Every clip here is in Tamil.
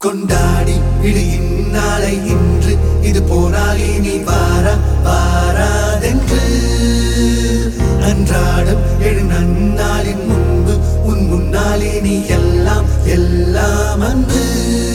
கொண்டாடி விடு இந்நாளை இன்று இது போனால் இனி வாராதென்று அன்றாடம் எழு நன்னாளின் முன்பு உன் முன்னால் இனி எல்லாம் எல்லாம் அன்பு.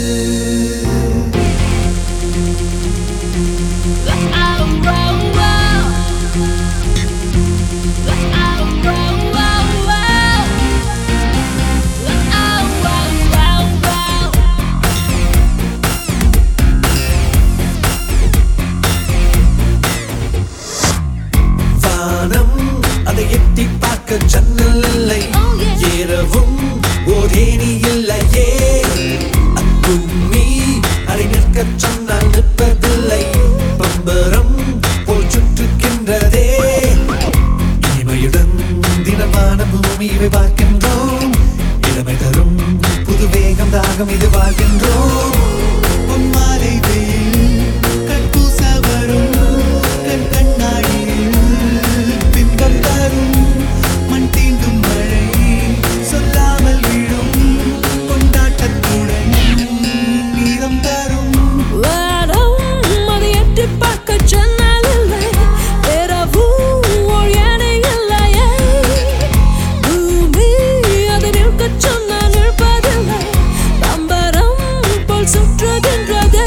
ஜன்னல் இல்லை ஏறவும் ஓரேணி இல்லையே அக்கும்மி அதை நிற்க சொன்னால் நிற்பதில்லை பம்பரம் போல் சுற்றுகின்றதே இனிமையுடன் தினமான பூமி இவை பார்க்கின்றோம் இளமை தரும் புது வேகம் தாகம் இது வாழ்கின்றோம் பொன்மாலை வெயில் கற்பூச வரும் கண் கண்ணாடியில் பின்பம் தரும் தீண்டும் மழை சொல்லாமல் விழும் கொண்டாட்டத்துடன் நீரம் தரும் அதை எட்டி பார்க்க சொன்னால் இல்லை இரவும் ஒழியனை இல்லையே பூமி அதை நிற்க சொன்னால் நிற்பதில்லை பம்பரம் போல் சுற்றுகின்றதே.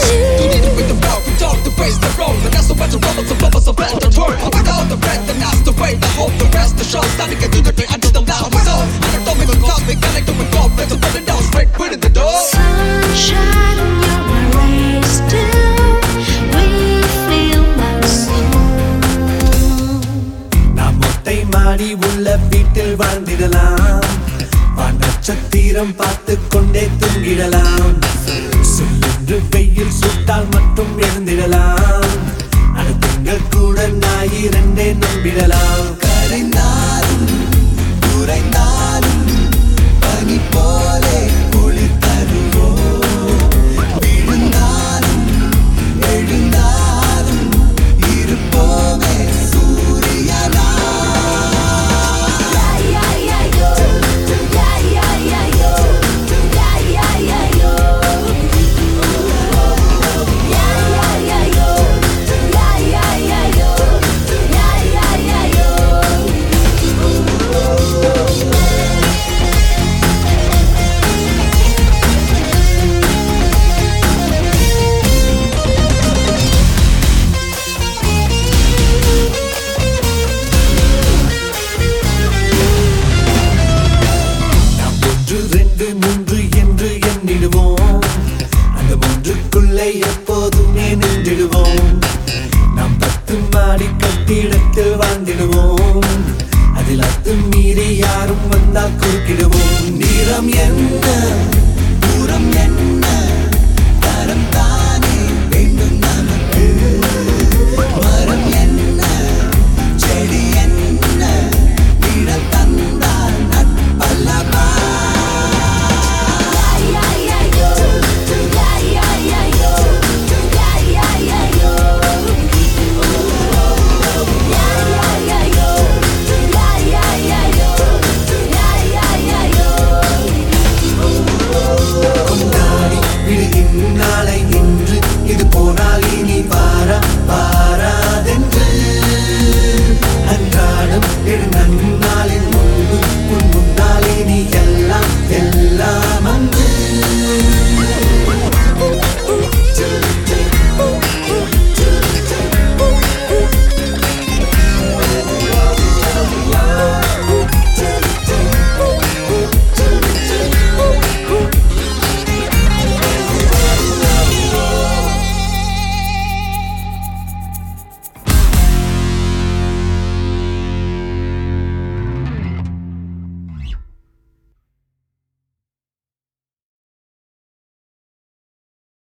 Starting to do the thing, I just don't know what's up. I don't make a call, we connect with God, let's open it down, straight put it the door. Sunshine, you're my rays still, we feel my soul. நாம் மொட்டை மாடி உள்ள வீட்டில் வாழ்ந்திடலாம் நட்சத்திரம் பார்த்து கொண்டே தூங்கிடலாம் சொல்லென்று வெயில் சுட்டால் மட்டும் எழுந்திடலாம் அடுத்தங்கள் கூட ஞாயிறண்டே நம்பிடலாம் கரைந்தாலும் குறைந்தாலும் பனி போலே குளிர் தருவோம் விழுந்தாலும் எழுந்தாலும் இருப்போமே சூரியனா. அந்த மூன்றுக்குள்ளே எப்போதுமே நின்றிடுவோம் நாம் 10 மாடி கட்டிடத்தில் வாழ்ந்திடுவோம் அதில் அத்துமீறி யாரும் வந்தால் குறுக்கிடுவோம். நிறம் என்ன தூரம் என்ன தரம் தானே வேண்டும் நமக்கு மரம் என்ன செடி என்ன நிழல் தந்தால் நட்பல்லவா. கொண்டாடி விடு இந்நாளை இன்று இது போனால் இனி